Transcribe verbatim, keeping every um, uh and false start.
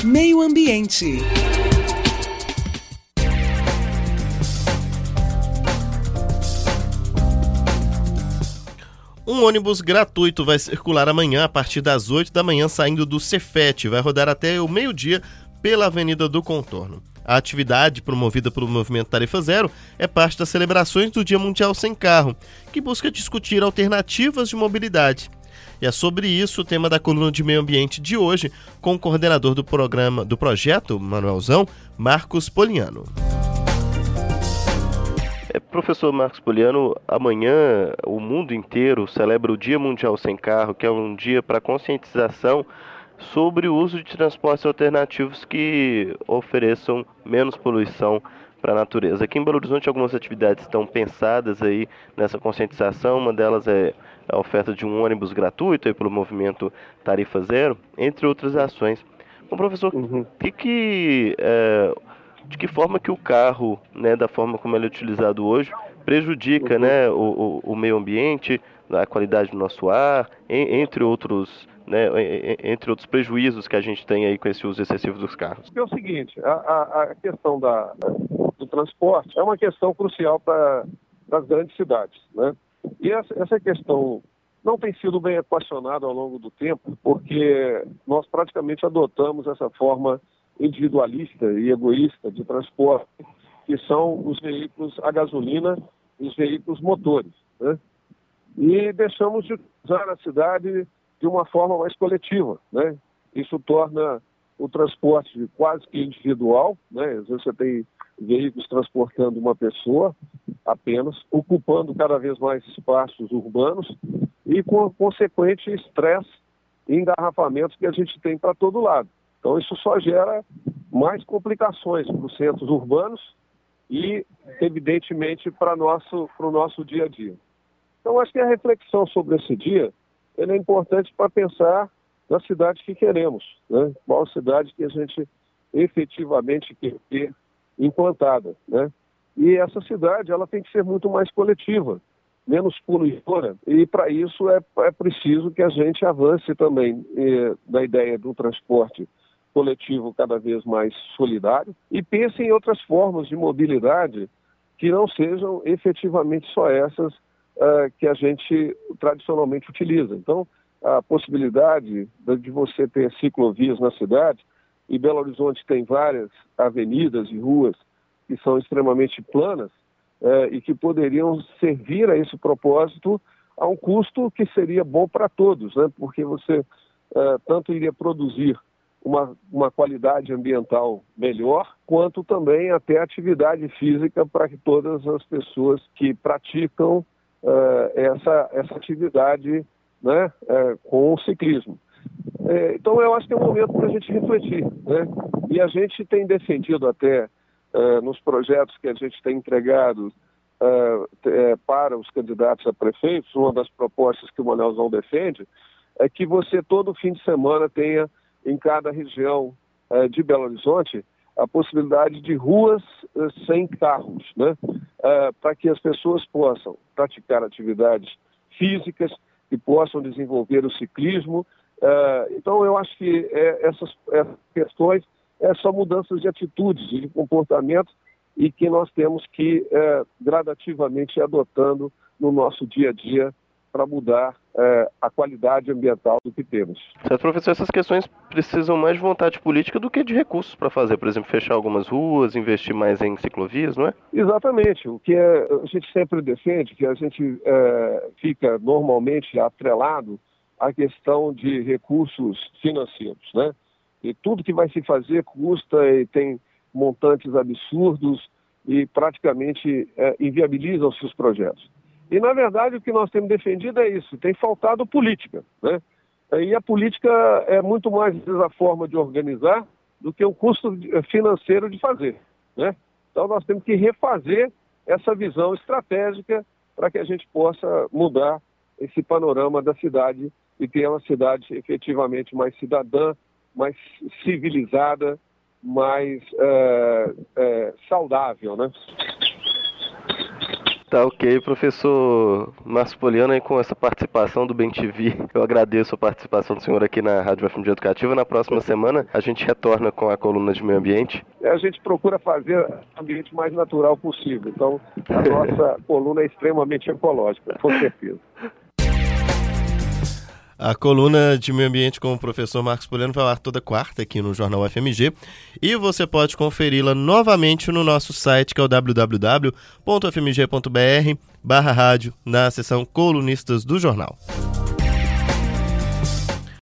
Meio Ambiente. Um ônibus gratuito vai circular amanhã a partir das oito da manhã saindo do Cefet. Vai rodar até o meio-dia pela Avenida do Contorno. A atividade, promovida pelo Movimento Tarifa Zero, é parte das celebrações do Dia Mundial Sem Carro, que busca discutir alternativas de mobilidade. E é sobre isso o tema da coluna de meio ambiente de hoje, com o coordenador do programa do projeto, Manuelzão, Marcos Poliano. É, professor Marcos Poliano, amanhã o mundo inteiro celebra o Dia Mundial Sem Carro, que é um dia para conscientização sobre o uso de transportes alternativos que ofereçam menos poluição para a natureza. Aqui em Belo Horizonte algumas atividades estão pensadas aí nessa conscientização, uma delas é a oferta de um ônibus gratuito aí pelo movimento Tarifa Zero, entre outras ações. Bom, professor, uhum. que que, é, de que forma que o carro, né, da forma como ele é utilizado hoje, prejudica uhum. né, o, o, o meio ambiente, a qualidade do nosso ar, entre outros, né, entre outros prejuízos que a gente tem aí com esse uso excessivo dos carros? É o seguinte, a, a, a questão da, do transporte é uma questão crucial para as grandes cidades, né? E essa, essa questão não tem sido bem equacionada ao longo do tempo, porque nós praticamente adotamos essa forma individualista e egoísta de transporte, que são os veículos a gasolina e os veículos motores, né? E deixamos de usar a cidade de uma forma mais coletiva, né? Isso torna o transporte quase que individual, né? Às vezes você tem veículos transportando uma pessoa apenas, ocupando cada vez mais espaços urbanos e com consequente estresse e engarrafamentos que a gente tem para todo lado. Então isso só gera mais complicações para os centros urbanos e, evidentemente, para nosso, para o nosso dia a dia. Então acho que a reflexão sobre esse dia ele é importante para pensar na cidade que queremos, né? Qual cidade que a gente efetivamente quer ter implantada, né? E essa cidade ela tem que ser muito mais coletiva, menos poluidora, e para isso é, é preciso que a gente avance também eh, na ideia do transporte coletivo cada vez mais solidário e pense em outras formas de mobilidade que não sejam efetivamente só essas Uh, que a gente tradicionalmente utiliza. Então, a possibilidade de, de você ter ciclovias na cidade, e Belo Horizonte tem várias avenidas e ruas que são extremamente planas uh, e que poderiam servir a esse propósito a um custo que seria bom para todos, né? Porque você uh, tanto iria produzir uma, uma qualidade ambiental melhor, quanto também até atividade física para que todas as pessoas que praticam Uh, essa, essa atividade, né, uh, com o ciclismo. Uh, então eu acho que é um momento para a gente refletir, né? E a gente tem defendido até uh, nos projetos que a gente tem entregado uh, uh, para os candidatos a prefeitos, uma das propostas que o Manuelzão defende é que você todo fim de semana tenha em cada região uh, de Belo Horizonte a possibilidade de ruas uh, sem carros, né? Uh, para que as pessoas possam praticar atividades físicas e possam desenvolver o ciclismo. Uh, então, eu acho que é, essas, essas questões é só mudanças de atitudes, de comportamento, e que nós temos que uh, gradativamente ir adotando no nosso dia a dia para mudar é, a qualidade ambiental do que temos. Certo, professor, essas questões precisam mais de vontade política do que de recursos para fazer, por exemplo, fechar algumas ruas, investir mais em ciclovias, não é? Exatamente, o que é, a gente sempre defende, que a gente é, fica normalmente atrelado à questão de recursos financeiros, né? E tudo que vai se fazer custa e tem montantes absurdos e praticamente é, inviabilizam-se os projetos. E, na verdade, o que nós temos defendido é isso, tem faltado política, né? E a política é muito mais a forma de organizar do que o custo financeiro de fazer, né? Então, nós temos que refazer essa visão estratégica para que a gente possa mudar esse panorama da cidade e ter uma cidade efetivamente mais cidadã, mais civilizada, mais é, é, saudável, né? Tá ok, professor Márcio Poliano, aí com essa participação do Bem T V, eu agradeço a participação do senhor aqui na Rádio F M G Educativa. Na próxima semana a gente retorna com a coluna de meio ambiente. A gente procura fazer o ambiente mais natural possível, então a nossa coluna é extremamente ecológica, com certeza. A coluna de meio ambiente com o professor Marcos Poliano vai ao ar toda quarta aqui no Jornal F M G e você pode conferi-la novamente no nosso site, que é o w w w ponto f m g ponto b r barra rádio, na seção Colunistas do Jornal.